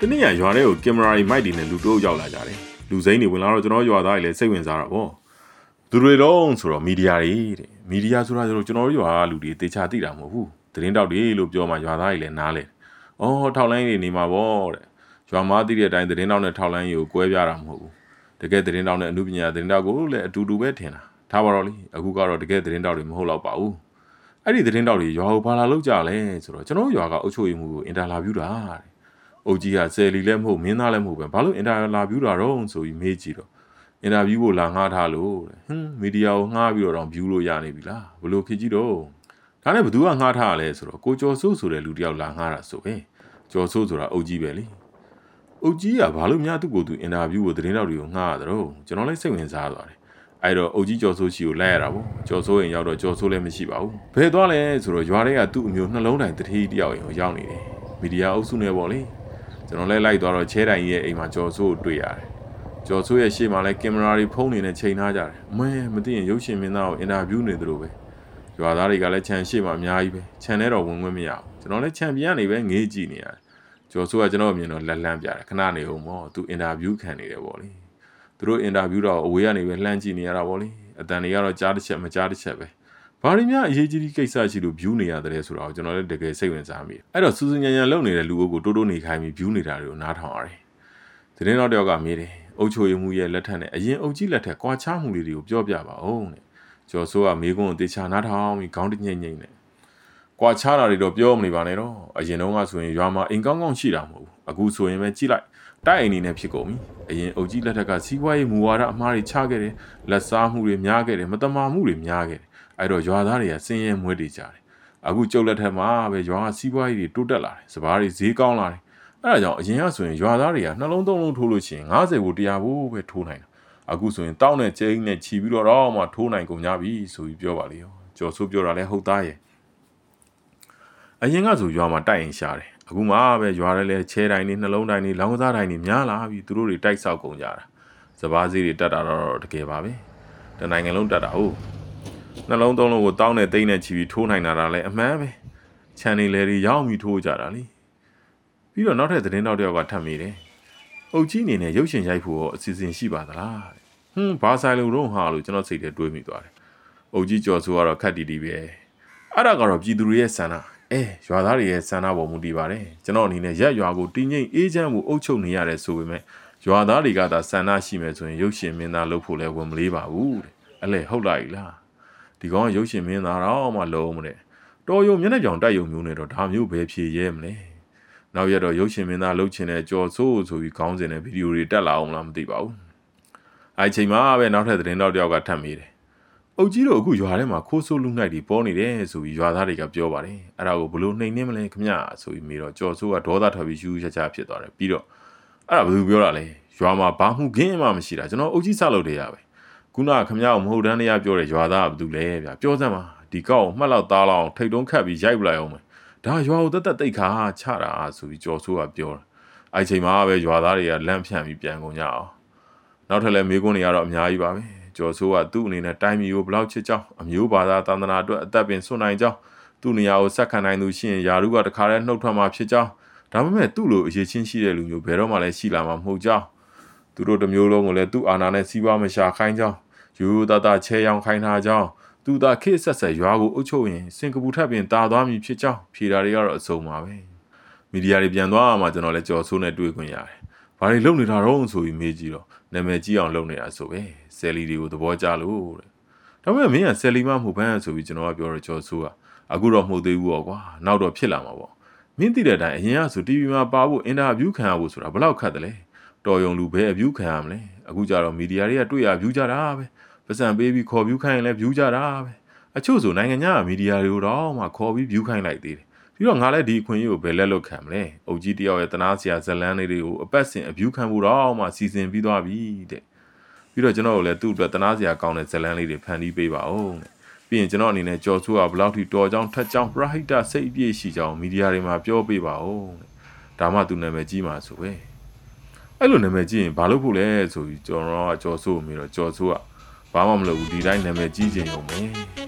တနေ့ရွာထဲကိုကင်မရာမိုက်တွေနဲ့လူတို့ရောက်လာကြတယ်လူစိမ်းတွေဝင်လာတော့ကျွန်တော်ရွာသားတွေလည်းစိတ်ဝင်စားတာပေါ့သူတွေတော့ဆိုတော့မီဒီယာတွေတဲ့မီဒီယာဆိုတာကျွန်တော်တို့ရွာလူတွေတေချာသိတာမဟုတ်ဘူးသတင်းတောက်တွေလို့ပြောမှရွာသားတွေလည်းနားလဲထောက်လိုင်းတွေနေမှာပေါ့တဲ့ရွာမှာသိတဲ့အတိုင်းသတင်းတောက်နဲ့ထောက်လိုင်းကိုကွဲပြားတာမဟုတ်ဘူးတကယ်သတင်းတောက်နဲ့အမှုပညာသတင်းတောက်ကိုလည်းအတူတူပဲထင်တာထားပါတော့လေအခုကတော့တကယ်သတင်းတောက်တွေမဟုတ်တော့ပါဘူးအဲ့ဒီသတင်းတောက်တွေရွာကိုဘာလာလောက်ကြလဲဆိုတော့ကျွန်တော်ရွာကအုပ်ချုပ်ရေးမှုကိုအင်တာဗျူးတာတဲ့အုပ်ကြီးကဆယ်လီလည်းမဟုတ်မင်းသားလည်းမဟုတ်ပဲဘာလို့အင်တာဗျူးတာတော့ဆိုပြီးမေးကြည့်တော့အင်တာဗျူးကိုလာငှားထားလို့မီဒီယာကိုငှားပြီးတော့ဗျူးလို့ရနေပြီလားဘလို့ခေကြည့်တော့ဒါနဲ့ဘသူကငှားထားရလဲဆိုတော့ကိုကျော်စိုးဆိုတဲ့လူတယောက်လာငှားတာဆိုပဲကျော်စိုးဆိုတာအုပ်ကြီးပဲလေအုပ်ကြီးကဘာလို့များသူ့ကိုသူအင်တာဗျူးကိုသတင်းတောက်တွေကိုငှားရတော့ကျွန်တော်လည်းစိတ်ဝင်စားသွားတယ်အဲ့တော့အုပ်ကြီးကျော်စိုးရှိကိုလိုက်ရတာပေါ့ကျော်စိုးရင်ရောက်တော့ကျော်စိုးလည်းမရှိပါဘူးဘယ်သွားလဲဆိုတော့ရွာထဲကသူ့အမျိုးနှလုံးတိုင်းတတိတယောက်ရင်ရောက်နေတယ်မီဒီယာအုပ်စုနဲ့ပေါ့လေကျွန်တော်လည်းလိုက်သွားတော့ချဲတိုင်ရဲ့အိမ်မှာကျော်စိုးကိုတွေ့ရတယ်ကျော်စိုးရဲ့ရှေ့မှာလည်းကင်မရာတွေဖုန်းတွေနဲ့ချိန်ထားကြတယ်မသိရင်ရုပ်ရှင်မင်းသားကိုအင်တာဗျူးနေသလိုပဲရွာသားတွေကလည်းခြံရှေ့မှာအများကြီးပဲခြံထဲတော့ဝင်ခွင့်မရဘူးကျွန်တော်လည်းခြံပြန်ကနေပဲငေးကြည့်နေရတယ်ကျော်စိုးကကျွန်တော်အမြင်တော့လက်လန်းပြတယ်ခဏနေအောင်ပေါ့သူအင်တာဗျူးခံနေတယ်ပေါ့လေသူတို့အင်တာဗျူးတော့အဝေးကနေပဲလှမ်းကြည့်နေရတာပေါ့လေအတန်တွေကတော့ကြားတစ်ချက်မကြားတစ်ချက်ပဲဘာတွေများအရေးကြီးကိစ္စရှိလို့ view နေရတယ်ဆိုတော့ကျွန်တော်လည်းတကယ်စိတ်ဝင်စားမိတယ်အဲ့တော့စူးစူးညံညံလုပ်နေတဲ့လူအုပ်ကိုတိုးတိုးနေခိုင်းပြီး view နေတာတွေကိုနားထောင်ရတယ်သတင်းတော်တယောက်ကမေးတယ်အုပ်ချုပ်ရေးမှုရဲ့လက်ထက်နဲ့အရင်အုပ်ကြီးလက်ထက်ကွာခြားမှုတွေကိုပြောပြပါဦးတဲ့ကျော်စိုးကမေးခွန်းကိုတေချာနားထောင်ပြီးခေါင်းတညိမ့်နဲ့ကွာခြားတာတွေတော့ပြောမနေပါနဲ့တော့အရင်တုန်းကဆိုရင်ရွာမှာအိမ်ကောင်းကောင်းရှိတာမဟုတ်ဘူးအခုဆိုရင်ပဲကြည့်လိုက်တိုက်အိမ်နေနဲ့ဖြစ်ကုန်ပြီအရင်အုပ်ကြီးလက်ထက်ကစီးပွားရေးမူဝါဒအမှားတွေချခဲ့တယ်လက်စားမှုတွေများခဲ့တယ်မတမာမှုတွေများခဲ့တယ်အဲ့တော့ရွာသားတွေကစင်းရဲမွေးတွေကြတယ်အခုကျုပ်လက်ထက်မှာပဲရွာကစီးပွားရေးတွေတိုးတက်လာတယ်စပားတွေဈေးကောင်းလာတယ်အဲ့ဒါကြောင့်အရင်ကဆိုရင်ရွာသားတွေကနှလုံးသုံးလုံးထိုးလို့ရှိရင်90ကို100ဘူးပဲထိုးနိုင်တာအခုဆိုရင်တောင်းနဲ့ကျင်းနဲ့ခြီးပြီးတော့မှထိုးနိုင်ကုန်ကြပြီဆိုပြီးပြောပါလေရောကျော်စိုးပြောတာလဲဟုတ်သားရဲ့အရင်ကဆိုရွာမှာတိုက်ရင်ရှားတယ်အခုမှပဲရွာထဲလဲချဲတိုင်းနေနှလုံးတိုင်းနေလောင်းကစားတိုင်းနေများလာပြီသူတို့တွေတိုက်ဆောက်ကုန်ကြတာစပားဈေးတွေတက်တာတော့တကယ်ပါပဲတနိုင်ငံလုံးတက်တာဟုတ်နှလုံးသုံးလုံးကိုတောင်းနဲ့သိမ့်နဲ့ချီပြီးထိုးနိုင်တာလည်းအမှန်ပဲခြံနေလေတွေရောက်ပြီးထိုးကြတာလေပြီးတော့နောက်ထပ်သတင်းတောက်တယောက်ကထပ်မိတယ်အုပ်ကြီးအနေနဲ့ရုပ်ရှင်ရိုက်ဖို့အစီအစဉ်ရှိပါသလားဘာဆိုင်လို့တော့ဟာလို့ကျွန်တော်စိတ်ထဲတွေးမိသွားတယ်အုပ်ကြီးကျော်စိုးကတော့ခက်တီတီပဲအဲ့ဒါကတော့ပြည်သူတွေရဲ့ဆန္ဒရွာသားတွေရဲ့ဆန္ဒပေါ်မူတည်ပါတယ်ကျွန်တော်အနေနဲ့ရက်ရွာကိုတင်းငိမ့်အေးချမ်းမှုအုပ်ချုပ်နေရတယ်ဆိုပေမဲ့ရွာသားတွေကသာဆန္ဒရှိမယ်ဆိုရင်ရုပ်ရှင်မင်းသားလုပ်ဖို့လည်းဝင်မလေးပါဘူးတဲ့အလဲဟုတ်လိုက်လားဒီကောင်ရုပ်ရှင်မင်းသားတော့မှလုံးမတဲ့တော်ရုံမျက်နှာပြောင်တိုက်ရုံမျိုးနဲ့တော့ဒါမျိုးပဲဖြေရဲမလဲနောက်ရတော့ရုပ်ရှင်မင်းသားလုပ်ချင်တဲ့ကြော်စိုးဆိုပြီးခေါင်းစဉ်နဲ့ဗီဒီယိုတွေတက်လာအောင်လားမသိပါဘူးအဲ့ချိန်မှာပဲနောက်ထပ်သတင်းတောက်တယောက်ကထပ်မိတယ်အုပ်ကြီးတို့အခုရွာထဲမှာခိုးဆိုးလူနှိုက်တွေပေါ်နေတယ်ဆိုပြီးရွာသားတွေကပြောပါတယ်အဲ့ဒါကိုဘလို့နှိမ်နှင်းမလဲခမရဆိုပြီးမေးတော့ကြော်စိုးကဒေါသထွက်ပြီးယူချာဖြစ်သွားတယ်ပြီးတော့အဲ့ဒါဘယ်သူပြောတာလဲရွာမှာဘာမှုခင်းမှမရှိတာကျွန်တော်အုပ်ကြီးစလုပ်တယ်ရပဲခုနကခမရကိုမဟုတ်တန်းတရားပြောတဲ့ရွာသားကဘယ်သူလဲဗျာပြောစမ်းပါဒီကောက်ကိုမှတ်လောက်သားလောက်ထိတ်တုံးခတ်ပြီးရိုက်ပလိုက်အောင်မယ်ဒါရွာကိုတက်တိတ်ခါချတာဆိုပြီးကြော်စိုးကပြောတာအဲ့ချိန်မှာပဲရွာသားတွေကလန့်ဖြန့်ပြီးပြန်ကုန်ကြအောင်နောက်ထပ်လည်းမေးခွန်းတွေကတော့အများကြီးပါပဲကျော်စိုးကသူ့အနေနဲ့တိုင်းပြည်ကိုဘလောက်ချစ်ကြောင်းအမျိုးဘာသာသာသနာအတွက်အသက်ပင်ဆွနိုင်ကြောင်းသူ့နေရာကိုဆက်ခံနိုင်သူရှိရင်ယာရုကတခါတည်းနှုတ်ထွက်မှာဖြစ်ကြောင်းဒါပေမဲ့သူ့လိုအရေးချင်းရှိတဲ့လူမျိုးဘယ်တော့မှလည်းရှိလာမှာမဟုတ်ကြောင်းသူတို့တစ်မျိုးလုံးကိုလည်းသူ့အာဏာနဲ့စီးပွားမရှာခိုင်းကြောင်းယူသားသားချဲရောင်ခိုင်းထားကြောင်းသူသာခေတ်ဆက်ဆက်ရွာကိုအုပ်ချုပ်ရင်စင်ကာပူထပ်ပင်တာသွားမည်ဖြစ်ကြောင်းဖြေတာတွေကတော့အစုံပါပဲမီဒီယာတွေပြန်သွားမှကျွန်တော်လည်းကြော်ဆိုးနဲ့တွေ့ခွင့်ရတယ်ဘာတွေလုပ်နေတာတော့ဆိုပြီးမေးကြည့်တော့နာမည်ကြီးအောင်လုပ်နေတာဆိုပဲဆယ်လီတွေကိုသဘောကျလို့တဲ့ဒါပေမဲ့မင်းကဆယ်လီမမဟုတ်ဘန်းဆိုပြီးကျွန်တော်ကပြောတော့ကြော်ဆိုးကအခုတော့မဟုတ်သေးဘူးပေါ့ကွာနောက်တော့ဖြစ်လာမှာပေါ့မင်းသိတဲ့အတိုင်းအရင်ကဆို TV မှာပါဖို့အင်တာဗျူးခံရဖို့ဆိုတာဘယ်လောက်ခက်တယ်လဲတော်ယုံလူပဲအဗျူးခံရမလဲအခုကျတော့မီဒီယာတွေကတွေ့ရဗျူးကြတာပဲပတ်စံပေးပြီးခေါ်ဗျူးခိုင်းရင်လည်းဗျူးကြတာပဲအချို့ဆိုနိုင်ငံခြားမီဒီယာတွေကိုတော့မှခေါ်ပြီးဗျူးခိုင်းလိုက်သေးတယ်ပြီးတော့ငါလည်းဒီအခွင့်အရေးကိုဘယ်လက်လွတ်ခံမလဲအုပ်ကြီးတယောက်ရဲ့တနာစရာဇလန်းလေးတွေကိုအပတ်စဉ်အဗျူးခံဖို့တော့မှစီစဉ်ပြီးသွားပြီတဲ့ပြီးတော့ကျွန်တော်တို့လည်းသူ့အတွက်တနာစရာကောင်းတဲ့ဇလန်းလေးတွေဖန်တီးပေးပါဦးတဲ့ပြီးရင်ကျွန်တော်အနေနဲ့ကြော်ဆိုးကဘလောက်ထိတော်ကြောင်းထက်ကြောင်းပရဟိတစိတ်အပြည့်ရှိကြောင်းမီဒီယာတွေမှာပြောပေးပါဦးတဲ့ဒါမှသူနာမည်ကြီးမှာဆိုပဲအဲ့လိုနာမည်ကြီးရင်ဘာလို့ဖို့လဲဆိုပြီးကျွန်တော်ကကြော်ဆိုးမိတော့ကြော်ဆိုးကဘာမှမလုပ်ဘူးဒီတိုင်းနာမည်ကြီးခြင်းရုံပဲ